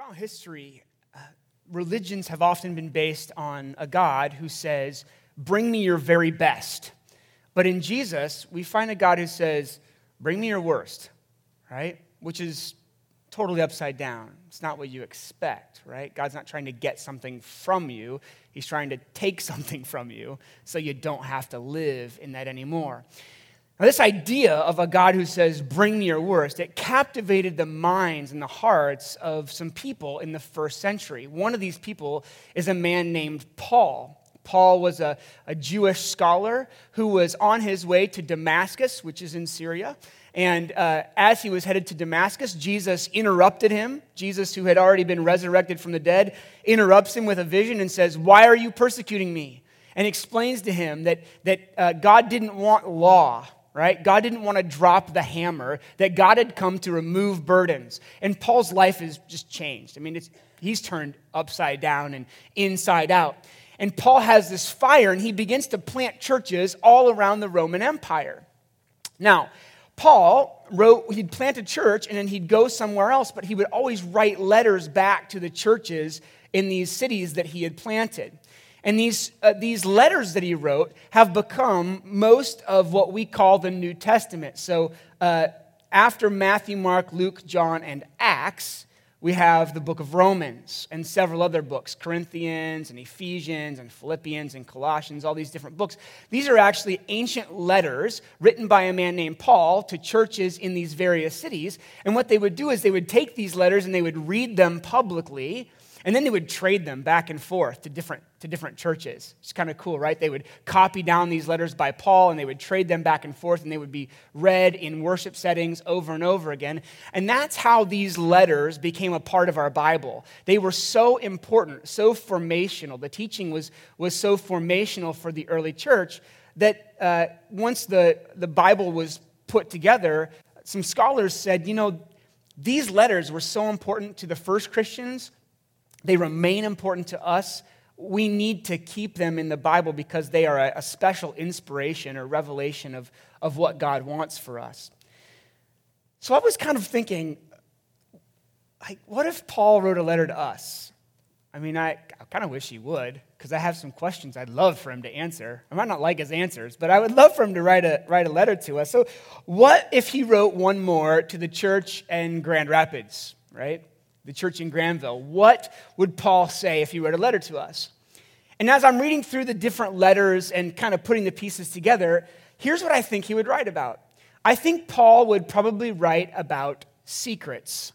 Throughout history, religions have often been based on a God who says, bring me your very best. But in Jesus, we find a God who says, bring me your worst, right? Which is totally upside down. It's not what you expect, right? God's not trying to get something from you. He's trying to take something from you so you don't have to live in that anymore. Now, this idea of a God who says, bring me your worst, it captivated the minds and the hearts of some people in the first century. One of these people is a man named Paul. Paul was a Jewish scholar who was on his way to Damascus, which is in Syria. And as he was headed to Damascus, Jesus interrupted him. Jesus, who had already been resurrected from the dead, interrupts him with a vision and says, why are you persecuting me? And explains to him that God didn't want law, right? God didn't want to drop the hammer, that God had come to remove burdens. And Paul's life is just changed. I mean, he's turned upside down and inside out. And Paul has this fire, and he begins to plant churches all around the Roman Empire. Now, Paul he'd plant a church, and then he'd go somewhere else, but he would always write letters back to the churches in these cities that he had planted. And these letters that he wrote have become most of what we call the New Testament. So after Matthew, Mark, Luke, John, and Acts, we have the book of Romans and several other books, Corinthians and Ephesians and Philippians and Colossians, all these different books. These are actually ancient letters written by a man named Paul to churches in these various cities. And what they would do is they would take these letters and they would read them publicly, and then they would trade them back and forth to different churches. It's kind of cool, right? They would copy down these letters by Paul, and they would trade them back and forth, and they would be read in worship settings over and over again. And that's how these letters became a part of our Bible. They were so important, so formational. The teaching was so formational for the early church that once the Bible was put together, some scholars said, these letters were so important to the first Christians. They remain important to us. We need to keep them in the Bible because they are a special inspiration or revelation of what God wants for us. So I was kind of thinking, what if Paul wrote a letter to us? I mean, I kind of wish he would, because I have some questions I'd love for him to answer. I might not like his answers, but I would love for him to write a letter to us. So what if he wrote one more to the church in Grand Rapids, right? The church in Granville. What would Paul say if he wrote a letter to us? And as I'm reading through the different letters and kind of putting the pieces together, here's what I think he would write about. I think Paul would probably write about secrets.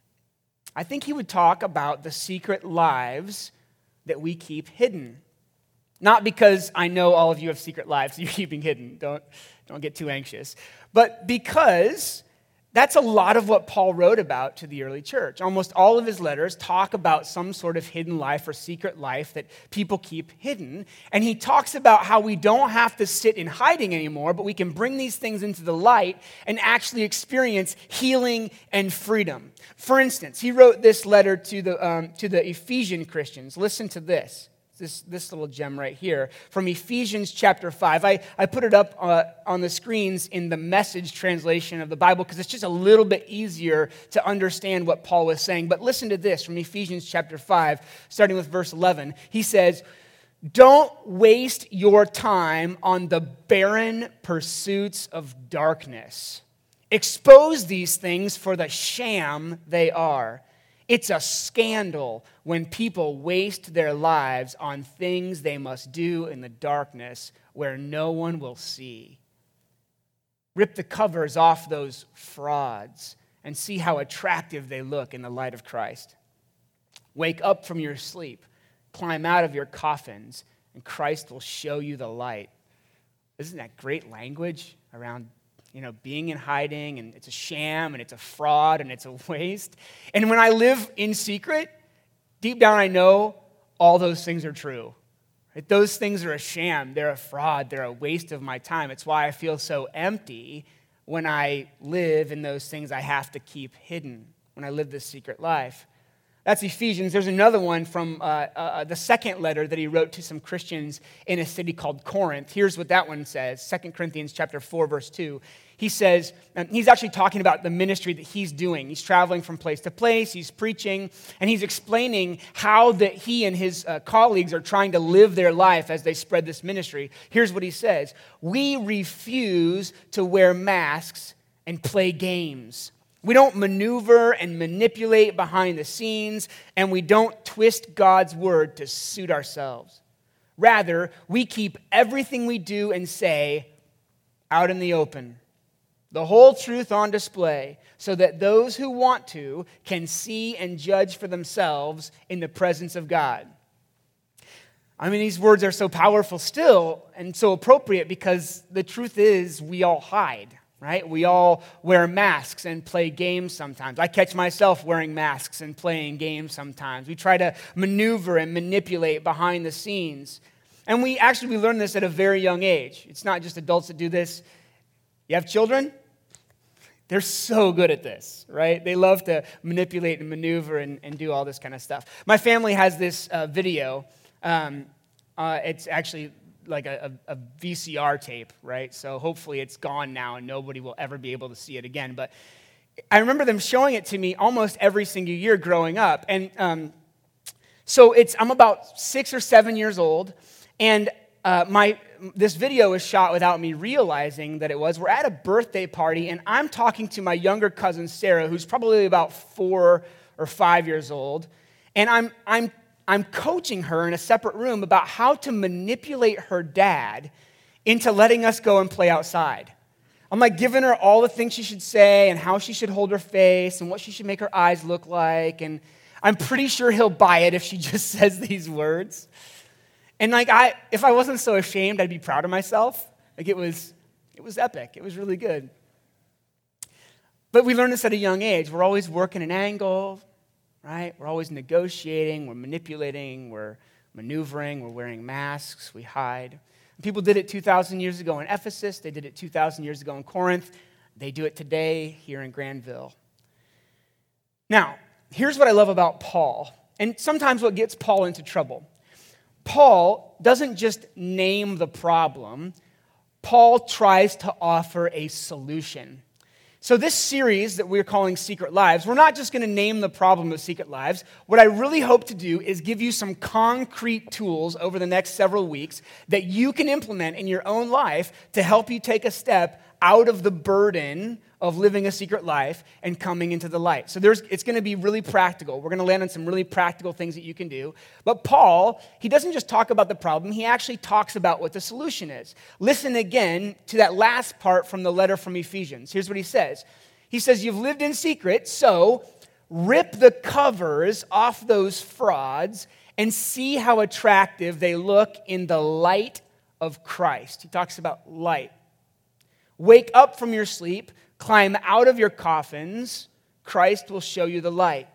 I think he would talk about the secret lives that we keep hidden. Not because I know all of you have secret lives you're keeping hidden. Don't get too anxious. But because that's a lot of what Paul wrote about to the early church. Almost all of his letters talk about some sort of hidden life or secret life that people keep hidden. And he talks about how we don't have to sit in hiding anymore, but we can bring these things into the light and actually experience healing and freedom. For instance, he wrote this letter to the Ephesian Christians. Listen to this. This little gem right here from Ephesians chapter 5. I put it up on the screens in the Message translation of the Bible because it's just a little bit easier to understand what Paul was saying. But listen to this from Ephesians chapter 5, starting with verse 11. He says, don't waste your time on the barren pursuits of darkness. Expose these things for the sham they are. It's a scandal when people waste their lives on things they must do in the darkness where no one will see. Rip the covers off those frauds and see how attractive they look in the light of Christ. Wake up from your sleep, climb out of your coffins, and Christ will show you the light. Isn't that great language around being in hiding, and it's a sham, and it's a fraud, and it's a waste? And when I live in secret, deep down I know all those things are true. Right? Those things are a sham, they're a fraud, they're a waste of my time. It's why I feel so empty when I live in those things I have to keep hidden, when I live this secret life. That's Ephesians. There's another one from the second letter that he wrote to some Christians in a city called Corinth. Here's what that one says, 2 Corinthians chapter 4, verse 2. He says, he's actually talking about the ministry that he's doing. He's traveling from place to place, he's preaching, and he's explaining how that he and his colleagues are trying to live their life as they spread this ministry. Here's what he says: we refuse to wear masks and play games. We don't maneuver and manipulate behind the scenes, and we don't twist God's word to suit ourselves. Rather, we keep everything we do and say out in the open, the whole truth on display, so that those who want to can see and judge for themselves in the presence of God. I mean, these words are so powerful still and so appropriate because the truth is we all hide. Right? We all wear masks and play games sometimes. I catch myself wearing masks and playing games sometimes. We try to maneuver and manipulate behind the scenes. And we learn this at a very young age. It's not just adults that do this. You have children? They're so good at this, right? They love to manipulate and maneuver and do all this kind of stuff. My family has this video. It's actually like a VCR tape, right? So hopefully it's gone now and nobody will ever be able to see it again. But I remember them showing it to me almost every single year growing up. And so I'm about 6 or 7 years old, and this video was shot without me realizing that it was. We're at a birthday party, and I'm talking to my younger cousin Sarah, who's probably about 4 or 5 years old, and I'm coaching her in a separate room about how to manipulate her dad into letting us go and play outside. I'm like giving her all the things she should say and how she should hold her face and what she should make her eyes look like. And I'm pretty sure he'll buy it if she just says these words. And if I wasn't so ashamed, I'd be proud of myself. Like it was epic. It was really good. But we learned this at a young age. We're always working an angle. Right? We're always negotiating, we're manipulating, we're maneuvering, we're wearing masks, we hide. People did it 2,000 years ago in Ephesus, they did it 2,000 years ago in Corinth, they do it today here in Granville. Now, here's what I love about Paul, and sometimes what gets Paul into trouble. Paul doesn't just name the problem, Paul tries to offer a solution. So this series that we're calling Secret Lives, we're not just going to name the problem of secret lives. What I really hope to do is give you some concrete tools over the next several weeks that you can implement in your own life to help you take a step out of the burden of living a secret life and coming into the light. So it's going to be really practical. We're going to land on some really practical things that you can do. But Paul, he doesn't just talk about the problem, he actually talks about what the solution is. Listen again to that last part from the letter from Ephesians. Here's what he says. He says, you've lived in secret, so rip the covers off those frauds and see how attractive they look in the light of Christ. He talks about light. Wake up from your sleep, climb out of your coffins, Christ will show you the light.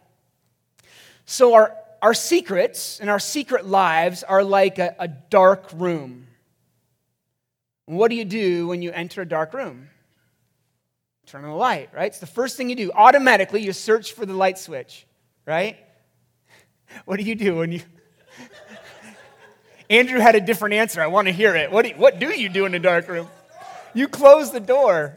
So our secrets and our secret lives are like a dark room. What do you do when you enter a dark room? Turn on the light, right? It's the first thing you do. Automatically, you search for the light switch, right? What do you do when you... Andrew had a different answer. I want to hear it. What do you do in a dark room? You close the door.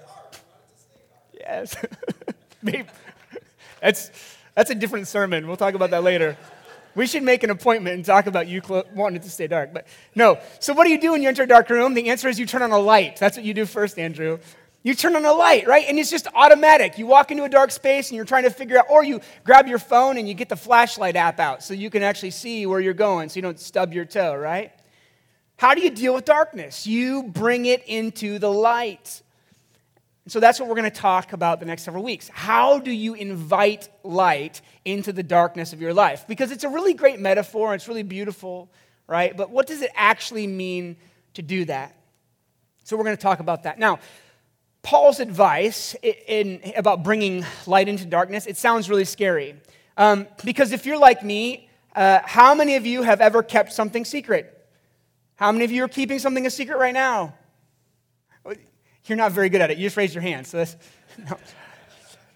Yes. Maybe. That's a different sermon. We'll talk about that later. We should make an appointment and talk about you wanting it to stay dark. But no. So what do you do when you enter a dark room? The answer is you turn on a light. That's what you do first, Andrew. You turn on a light, right? And it's just automatic. You walk into a dark space and you're trying to figure out, or you grab your phone and you get the flashlight app out so you can actually see where you're going so you don't stub your toe, right? How do you deal with darkness? You bring it into the light. And so that's what we're going to talk about the next several weeks. How do you invite light into the darkness of your life? Because it's a really great metaphor, and it's really beautiful, right? But what does it actually mean to do that? So we're going to talk about that. Now, Paul's advice about bringing light into darkness, it sounds really scary. Because if you're like me, how many of you have ever kept something secret? How many of you are keeping something a secret right now? You're not very good at it. You just raised your hand. So no.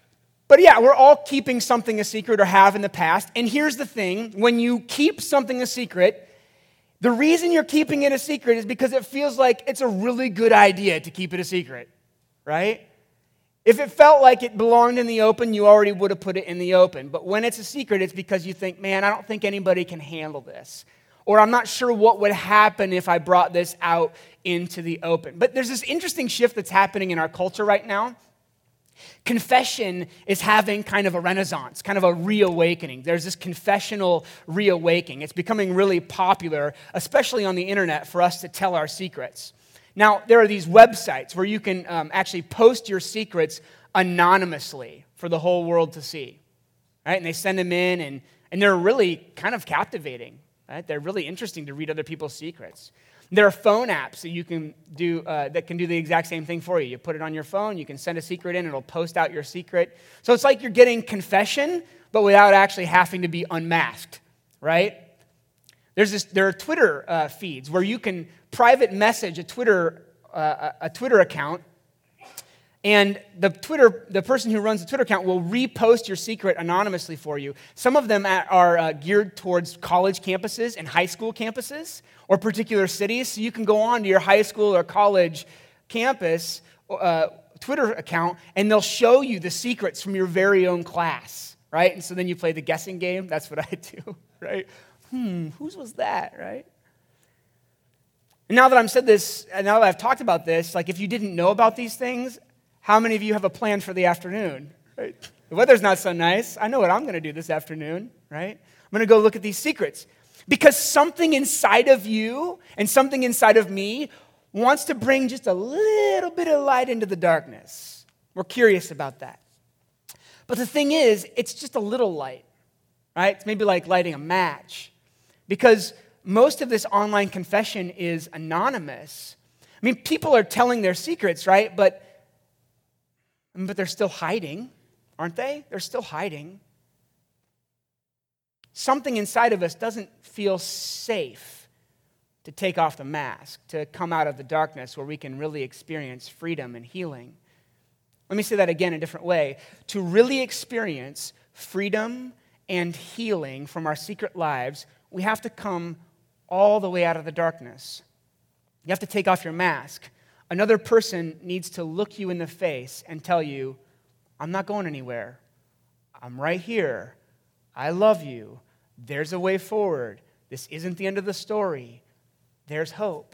But yeah, we're all keeping something a secret or have in the past. And here's the thing, when you keep something a secret, the reason you're keeping it a secret is because it feels like it's a really good idea to keep it a secret, right? If it felt like it belonged in the open, you already would have put it in the open. But when it's a secret, it's because you think, man, I don't think anybody can handle this. Or I'm not sure what would happen if I brought this out into the open. But there's this interesting shift that's happening in our culture right now. Confession is having kind of a renaissance, kind of a reawakening. There's this confessional reawakening. It's becoming really popular, especially on the internet, for us to tell our secrets. Now, there are these websites where you can actually post your secrets anonymously for the whole world to see, right? And they send them in, and they're really kind of captivating, right? They're really interesting to read other people's secrets. There are phone apps that you can do that can do the exact same thing for you. You put it on your phone, you can send a secret in, it'll post out your secret. So it's like you're getting confession, but without actually having to be unmasked, right? There are Twitter feeds where you can private message a Twitter account, and the person who runs the Twitter account will repost your secret anonymously for you. Some of them are geared towards college campuses and high school campuses or particular cities. So you can go on to your high school or college campus Twitter account, and they'll show you the secrets from your very own class, right? And so then you play the guessing game. That's what I do, right? Whose was that, right? And now that I've said this, and now that I've talked about this, like if you didn't know about these things, how many of you have a plan for the afternoon, right? The weather's not so nice. I know what I'm going to do this afternoon, right? I'm going to go look at these secrets. Because something inside of you and something inside of me wants to bring just a little bit of light into the darkness. We're curious about that. But the thing is, it's just a little light, right? It's maybe like lighting a match. Because most of this online confession is anonymous. I mean, people are telling their secrets, right? But they're still hiding, aren't they? They're still hiding. Something inside of us doesn't feel safe to take off the mask, to come out of the darkness where we can really experience freedom and healing. Let me say that again a different way. To really experience freedom and healing from our secret lives, we have to come all the way out of the darkness. You have to take off your mask. Another person needs to look you in the face and tell you, I'm not going anywhere. I'm right here. I love you. There's a way forward. This isn't the end of the story. There's hope.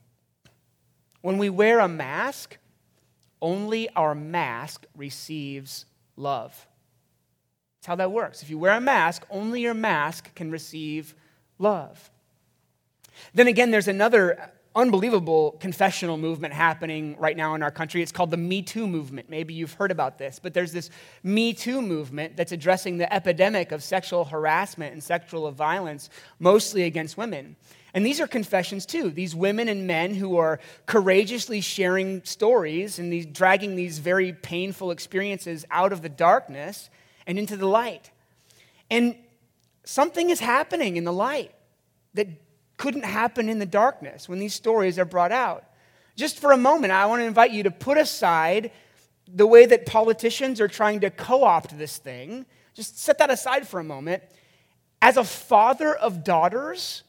When we wear a mask, only our mask receives love. That's how that works. If you wear a mask, only your mask can receive love. Then again, there's another unbelievable confessional movement happening right now in our country. It's called the Me Too movement. Maybe you've heard about this, but there's this Me Too movement that's addressing the epidemic of sexual harassment and sexual violence, mostly against women. And these are confessions too. These women and men who are courageously sharing stories and dragging these very painful experiences out of the darkness and into the light. And something is happening in the light that couldn't happen in the darkness when these stories are brought out. Just for a moment, I want to invite you to put aside the way that politicians are trying to co-opt this thing. Just set that aside for a moment. As a father of daughters,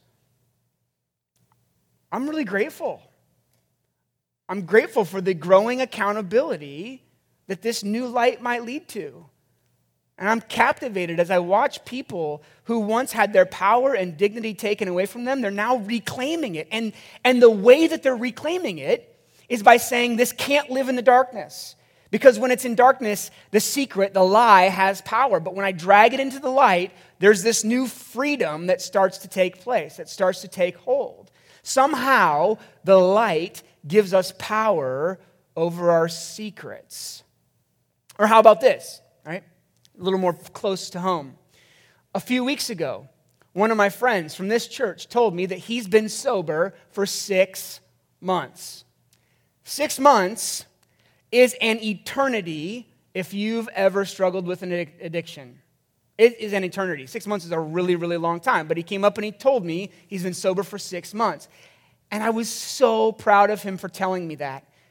I'm really grateful. I'm grateful for the growing accountability that this new light might lead to. And I'm captivated as I watch people who once had their power and dignity taken away from them, they're now reclaiming it. And the way that they're reclaiming it is by saying this can't live in the darkness. Because when it's in darkness, the secret, the lie, has power. But when I drag it into the light, there's this new freedom that starts to take place, that starts to take hold. Somehow, the light gives us power over our secrets. Or how about this, right? A little more close to home. A few weeks ago, one of my friends from this church told me that he's been sober for 6 months. 6 months is an eternity if you've ever struggled with an addiction. It is an eternity. 6 months is a really, really long time. But he came up and he told me he's been sober for 6 months. And I was so proud of him for telling me that.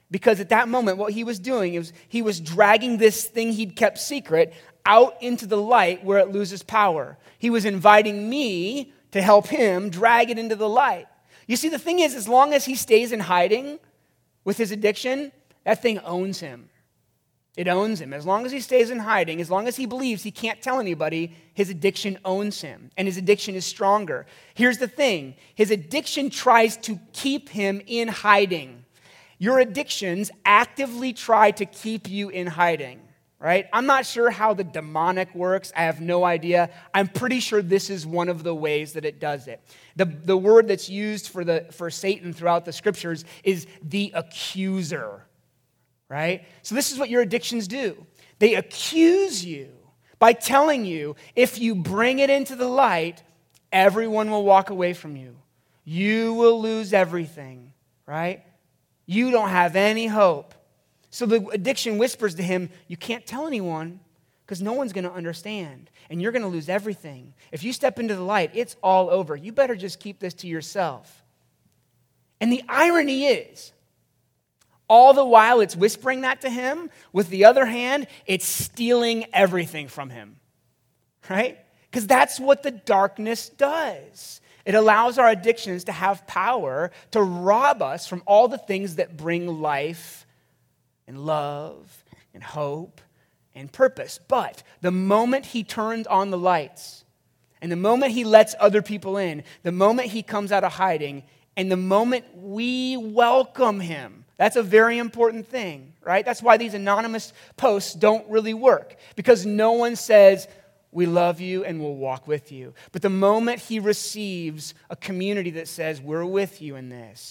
Because at that moment, what he was doing is he was dragging this thing he'd kept secret out into the light where it loses power. He was inviting me to help him drag it into the light. You see, the thing is, as long as he stays in hiding with his addiction, that thing owns him. It owns him. As long as he stays in hiding, as long as he believes he can't tell anybody, his addiction owns him, and his addiction is stronger. Here's the thing. His addiction tries to keep him in hiding. Your addictions actively try to keep you in hiding, right? I'm not sure how the demonic works. I have no idea. I'm pretty sure this is one of the ways that it does it. The word that's used for Satan throughout the scriptures is the accuser, right? So this is what your addictions do. They accuse you by telling you if you bring it into the light, everyone will walk away from you. You will lose everything, right? You don't have any hope. So the addiction whispers to him, you can't tell anyone because no one's going to understand, and you're going to lose everything. If you step into the light, it's all over. You better just keep this to yourself. And the irony is, all the while it's whispering that to him, with the other hand, it's stealing everything from him, right? Because that's what the darkness does. It allows our addictions to have power to rob us from all the things that bring life and love and hope and purpose. But the moment he turns on the lights, and the moment he lets other people in, the moment he comes out of hiding, and the moment we welcome him, that's a very important thing, right? That's why these anonymous posts don't really work, because no one says, we love you and we'll walk with you. But the moment he receives a community that says, we're with you in this,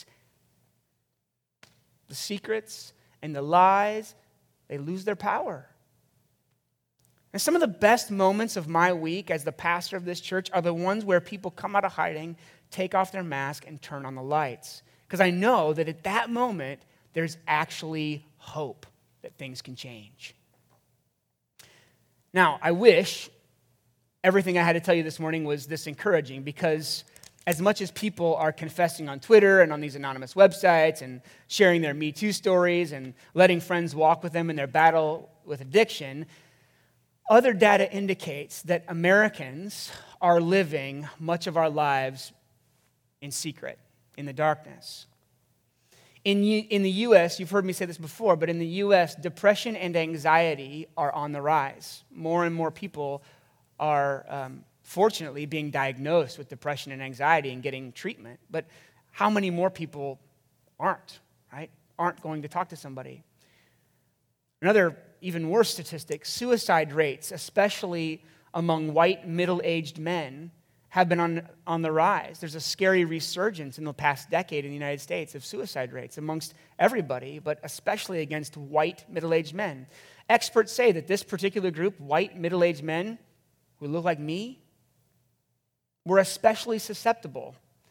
the secrets and the lies, they lose their power. And some of the best moments of my week as the pastor of this church are the ones where people come out of hiding, take off their mask, and turn on the lights. Because I know that at that moment, there's actually hope that things can change. Now, I wish everything I had to tell you this morning was this encouraging, because as much as people are confessing on Twitter and on these anonymous websites and sharing their Me Too stories and letting friends walk with them in their battle with addiction, other data indicates that Americans are living much of our lives in secret, in the darkness. In the U.S., you've heard me say this before, but in the U.S., depression and anxiety are on the rise. More and more people are, fortunately, being diagnosed with depression and anxiety and getting treatment. But how many more people aren't, right? Aren't going to talk to somebody? Another even worse statistic, suicide rates, especially among white middle-aged men, have been on the rise. There's a scary resurgence in the past decade in the United States of suicide rates amongst everybody, but especially against white middle-aged men. Experts say that this particular group, white middle-aged men who look like me, we're especially susceptible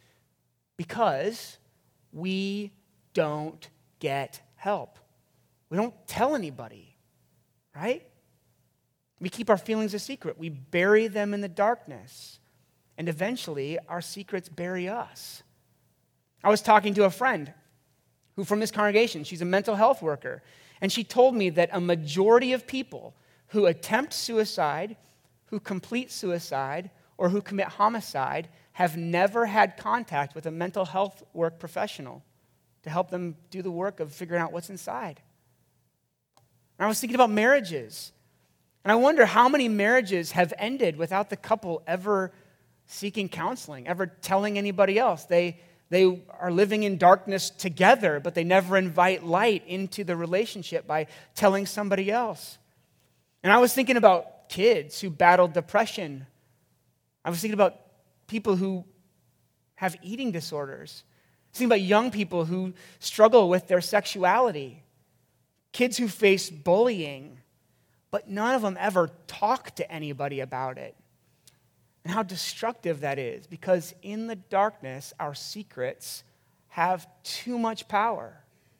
because we don't get help. We don't tell anybody, right? We keep our feelings a secret. We bury them in the darkness. And eventually, our secrets bury us. I was talking to a friend who from this congregation, she's a mental health worker, and she told me that a majority of people who attempt suicide, who complete suicide, or who commit homicide have never had contact with a mental health work professional to help them do the work of figuring out what's inside. And I was thinking about marriages. And I wonder how many marriages have ended without the couple ever seeking counseling, ever telling anybody else. They are living in darkness together, but they never invite light into the relationship by telling somebody else. And I was thinking about kids who battle depression. I was thinking about people who have eating disorders. I was thinking about young people who struggle with their sexuality. Kids who face bullying, but none of them ever talk to anybody about it. And how destructive that is, because in the darkness, our secrets have too much power.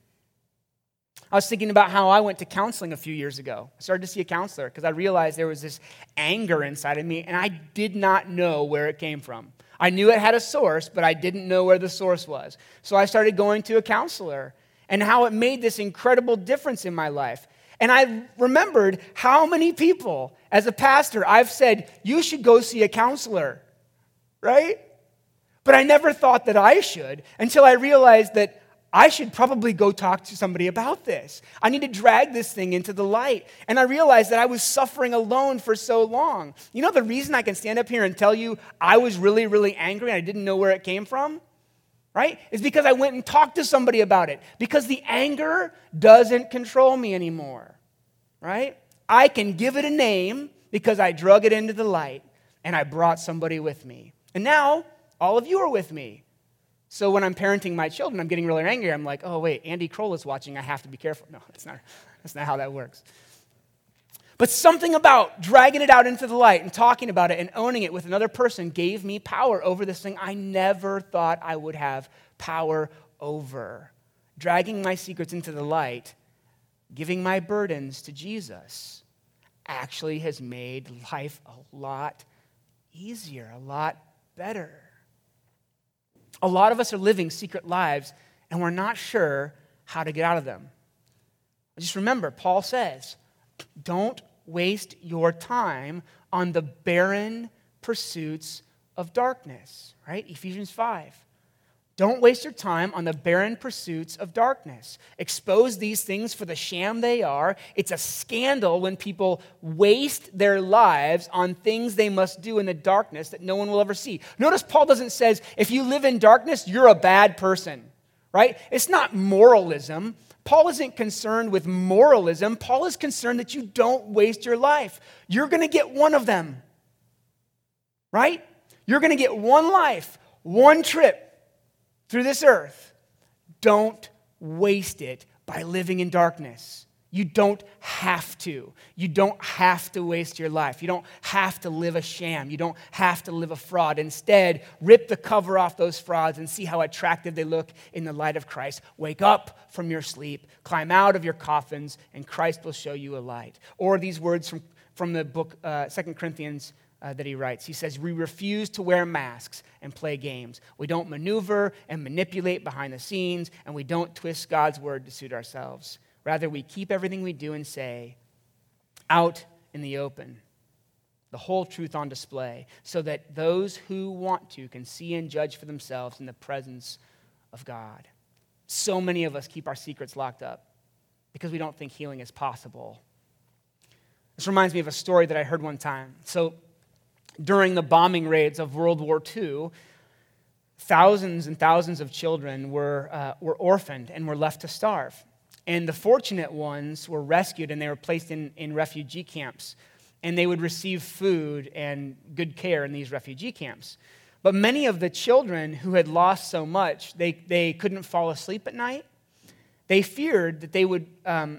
I was thinking about how I went to counseling a few years ago. I started to see a counselor because I realized there was this anger inside of me, and I did not know where it came from. I knew it had a source, but I didn't know where the source was. So I started going to a counselor. and how it made this incredible difference in my life. And I remembered how many people, as a pastor, I've said, you should go see a counselor, right? But I never thought that I should until I realized that I should probably go talk to somebody about this. I need to drag this thing into the light. And I realized that I was suffering alone for so long. You know the reason I can stand up here and tell you I was really, really angry and I didn't know where it came from? Right? Is because I went and talked to somebody about it. Because the anger doesn't control me anymore. Right? I can give it a name because I drug it into the light and I brought somebody with me. And now, all of you are with me. So when I'm parenting my children, I'm getting really angry. I'm like, oh, wait, Andy Kroll is watching. I have to be careful. No, that's not how that works. But something about dragging it out into the light and talking about it and owning it with another person gave me power over this thing I never thought I would have power over. Dragging my secrets into the light, giving my burdens to Jesus, actually has made life a lot easier, a lot better. A lot of us are living secret lives, and we're not sure how to get out of them. Just remember, Paul says, don't waste your time on the barren pursuits of darkness, right? Ephesians 5. Don't waste your time on the barren pursuits of darkness. Expose these things for the sham they are. It's a scandal when people waste their lives on things they must do in the darkness that no one will ever see. Notice Paul doesn't say, if you live in darkness, you're a bad person, right? It's not moralism. Paul isn't concerned with moralism. Paul is concerned that you don't waste your life. You're going to get one of them, right? You're going to get one life, one trip through this earth. Don't waste it by living in darkness. You don't have to. You don't have to waste your life. You don't have to live a sham. You don't have to live a fraud. Instead, rip the cover off those frauds and see how attractive they look in the light of Christ. Wake up from your sleep, climb out of your coffins, and Christ will show you a light. Or these words from the book 2 Corinthians that he writes. He says, we refuse to wear masks and play games. We don't maneuver and manipulate behind the scenes, and we don't twist God's word to suit ourselves. Rather, we keep everything we do and say out in the open, the whole truth on display, so that those who want to can see and judge for themselves in the presence of God. So many of us keep our secrets locked up because we don't think healing is possible. This reminds me of a story that I heard one time. So, during the bombing raids of World War II, thousands and thousands of children were orphaned and were left to starve. And the fortunate ones were rescued and they were placed in refugee camps. And they would receive food and good care in these refugee camps. But many of the children who had lost so much, they couldn't fall asleep at night. They feared that they would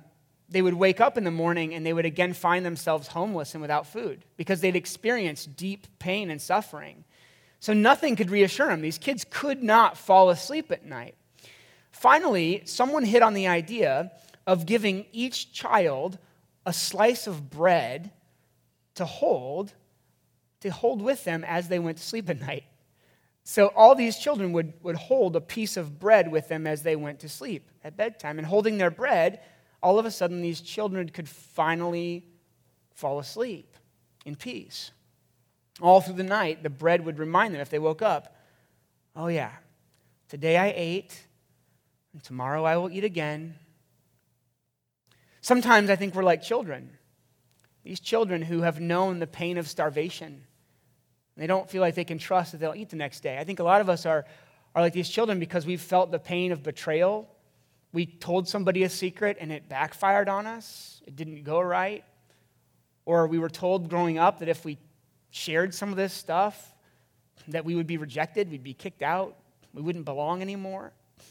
wake up in the morning and they would again find themselves homeless and without food because they'd experienced deep pain and suffering. So nothing could reassure them. These kids could not fall asleep at night. Finally, someone hit on the idea of giving each child a slice of bread to hold with them as they went to sleep at night. So all these children would hold a piece of bread with them as they went to sleep at bedtime. And holding their bread, all of a sudden, these children could finally fall asleep in peace. All through the night, the bread would remind them if they woke up, oh yeah, today I ate, and tomorrow I will eat again. Sometimes I think we're like children. These children who have known the pain of starvation. They don't feel like they can trust that they'll eat the next day. I think a lot of us are like these children because we've felt the pain of betrayal. We told somebody a secret and it backfired on us. It didn't go right. Or we were told growing up that if we shared some of this stuff, that we would be rejected, we'd be kicked out, we wouldn't belong anymore.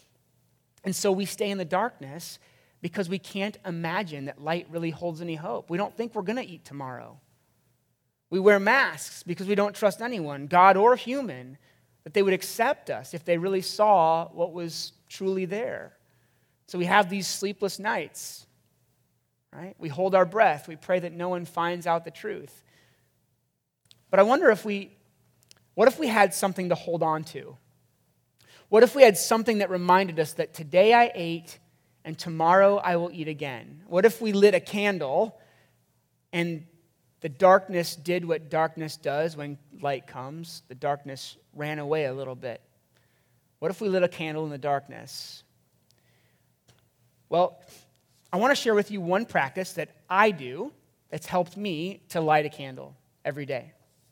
And so we stay in the darkness because we can't imagine that light really holds any hope. We don't think we're going to eat tomorrow. We wear masks because we don't trust anyone, God or human, that they would accept us if they really saw what was truly there. So we have these sleepless nights, right? We hold our breath. We pray that no one finds out the truth. But I wonder what if we had something to hold on to? What if we had something that reminded us that today I ate and tomorrow I will eat again? What if we lit a candle and the darkness did what darkness does when light comes? The darkness ran away a little bit. What if we lit a candle in the darkness? Well, I want to share with you one practice that I do that's helped me to light a candle every day,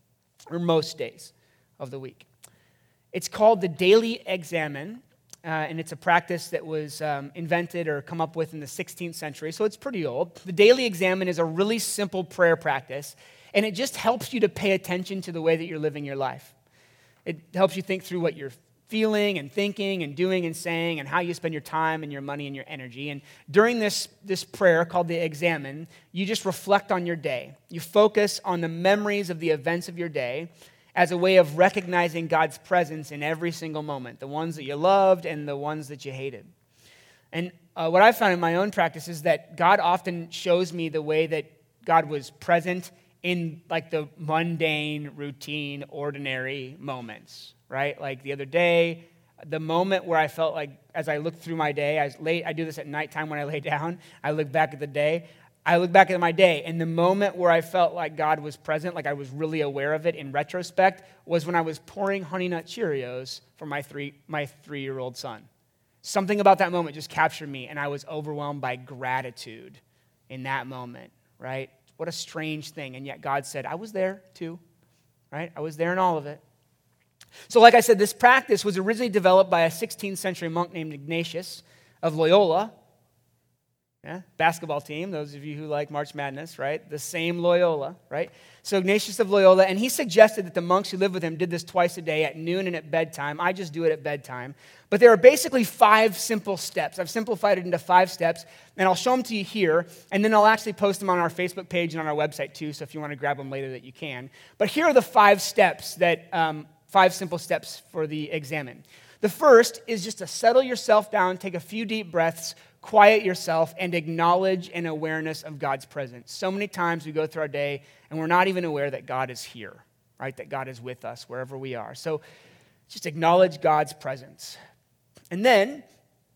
or most days of the week. It's called the Daily Examen, and it's a practice that was invented or come up with in the 16th century, so it's pretty old. The Daily Examen is a really simple prayer practice, and it just helps you to pay attention to the way that you're living your life. It helps you think through what you're feeling and thinking and doing and saying and how you spend your time and your money and your energy. And during this prayer called the Examen, you just reflect on your day. You focus on the memories of the events of your day as a way of recognizing God's presence in every single moment, the ones that you loved and the ones that you hated. And what I've found in my own practice is that God often shows me the way that God was present in like the mundane, routine, ordinary moments, right? Like the other day, the moment where I felt like, as I looked through my day, I do this at nighttime when I lay down, I look back at the day, I look back at my day, and the moment where I felt like God was present, like I was really aware of it in retrospect, was when I was pouring Honey Nut Cheerios for my three-year-old son. Something about that moment just captured me, and I was overwhelmed by gratitude in that moment, right? What a strange thing, and yet God said, I was there too, right? I was there in all of it. So like I said, this practice was originally developed by a 16th century monk named Ignatius of Loyola. Yeah, basketball team, those of you who like March Madness, right? The same Loyola, right? So Ignatius of Loyola, and he suggested that the monks who lived with him did this twice a day at noon and at bedtime. I just do it at bedtime. But there are basically 5 simple steps. I've simplified it into 5 steps, and I'll show them to you here, and then I'll actually post them on our Facebook page and on our website too, so if you want to grab them later that you can. But here are the 5 steps that, 5 simple steps for the Examen. The first is just to settle yourself down, take a few deep breaths, quiet yourself, and acknowledge an awareness of God's presence. So many times we go through our day and we're not even aware that God is here, right? That God is with us wherever we are. So just acknowledge God's presence. And then,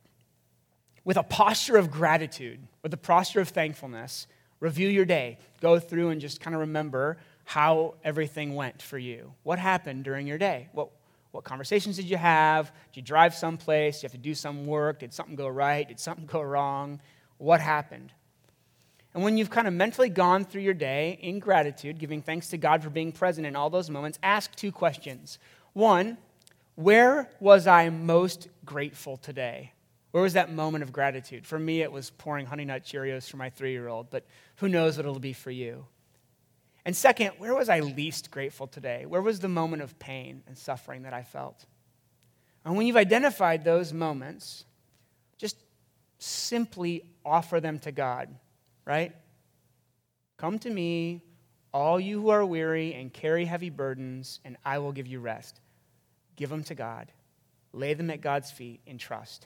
with a posture of gratitude, with a posture of thankfulness, review your day. Go through and just kind of remember how everything went for you. What happened during your day? What conversations did you have? Did you drive someplace? Did you have to do some work? Did something go right? Did something go wrong? What happened? And when you've kind of mentally gone through your day in gratitude, giving thanks to God for being present in all those moments, ask 2 questions. 1, where was I most grateful today? Where was that moment of gratitude? For me, it was pouring Honey Nut Cheerios for my 3-year-old, but who knows what it'll be for you. And second, where was I least grateful today? Where was the moment of pain and suffering that I felt? And when you've identified those moments, just simply offer them to God, right? Come to me, all you who are weary and carry heavy burdens, and I will give you rest. Give them to God. Lay them at God's feet in trust.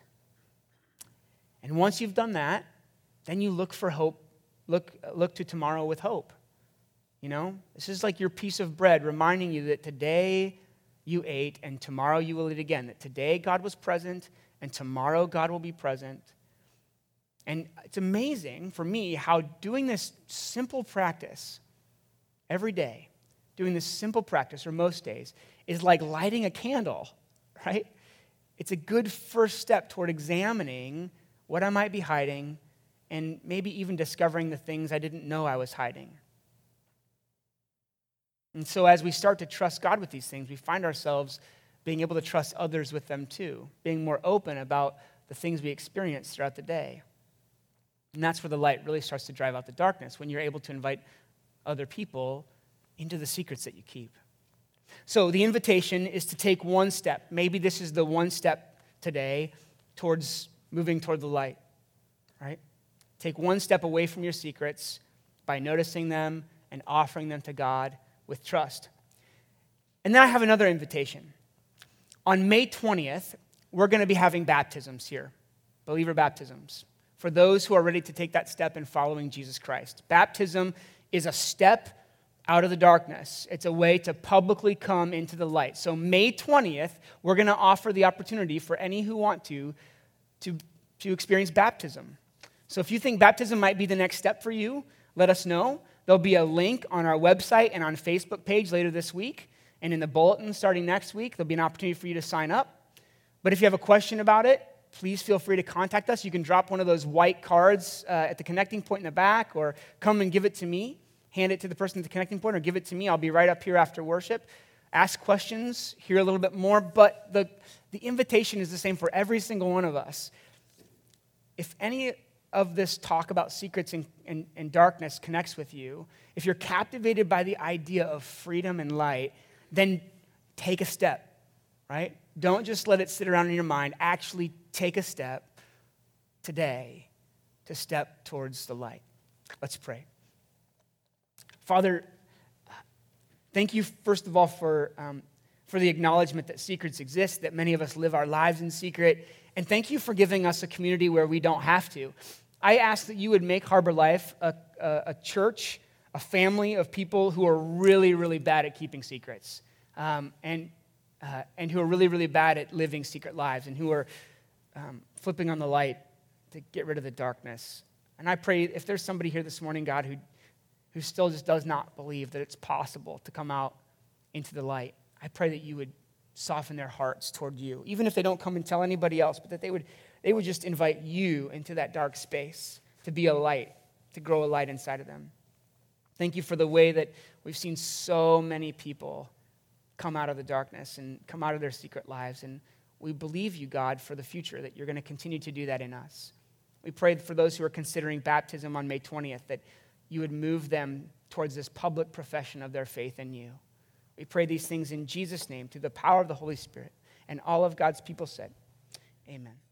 And once you've done that, then you look for hope. Look to tomorrow with hope. You know, this is like your piece of bread reminding you that today you ate and tomorrow you will eat again. That today God was present and tomorrow God will be present. And it's amazing for me how doing this simple practice every day, doing this simple practice, or most days, is like lighting a candle, right? It's a good first step toward examining what I might be hiding and maybe even discovering the things I didn't know I was hiding. And so as we start to trust God with these things, we find ourselves being able to trust others with them too, being more open about the things we experience throughout the day. And that's where the light really starts to drive out the darkness, when you're able to invite other people into the secrets that you keep. So the invitation is to take one step. Maybe this is the one step today towards moving toward the light, right? Take one step away from your secrets by noticing them and offering them to God with trust. And then I have another invitation. On May 20th, we're going to be having baptisms here, believer baptisms, for those who are ready to take that step in following Jesus Christ. Baptism is a step out of the darkness. It's a way to publicly come into the light. So May 20th, we're going to offer the opportunity for any who want to to experience baptism. So if you think baptism might be the next step for you, let us know. There'll be a link on our website and on Facebook page later this week. And in the bulletin starting next week, there'll be an opportunity for you to sign up. But if you have a question about it, please feel free to contact us. You can drop one of those white cards at the connecting point in the back, or come and give it to me. Hand it to the person at the connecting point, or give it to me. I'll be right up here after worship. Ask questions, hear a little bit more. But the invitation is the same for every single one of us. If any of this talk about secrets and darkness connects with you, if you're captivated by the idea of freedom and light, then take a step, right? Don't just let it sit around in your mind. Actually take a step today to step towards the light. Let's pray. Father, thank you, first of all, for the acknowledgement that secrets exist, that many of us live our lives in secret, and thank you for giving us a community where we don't have to. I ask that you would make Harbor Life a church, a family of people who are really, really bad at keeping secrets, and who are really, really bad at living secret lives, and who are flipping on the light to get rid of the darkness. And I pray if there's somebody here this morning, God, who still just does not believe that it's possible to come out into the light, I pray that you would soften their hearts toward you, even if they don't come and tell anybody else, but that they would just invite you into that dark space to be a light, to grow a light inside of them. Thank you for the way that we've seen so many people come out of the darkness and come out of their secret lives, and we believe you, God, for the future, that you're going to continue to do that in us. We prayed for those who are considering baptism on May 20th, that you would move them towards this public profession of their faith in you. We pray these things in Jesus' name, through the power of the Holy Spirit. And all of God's people said, amen.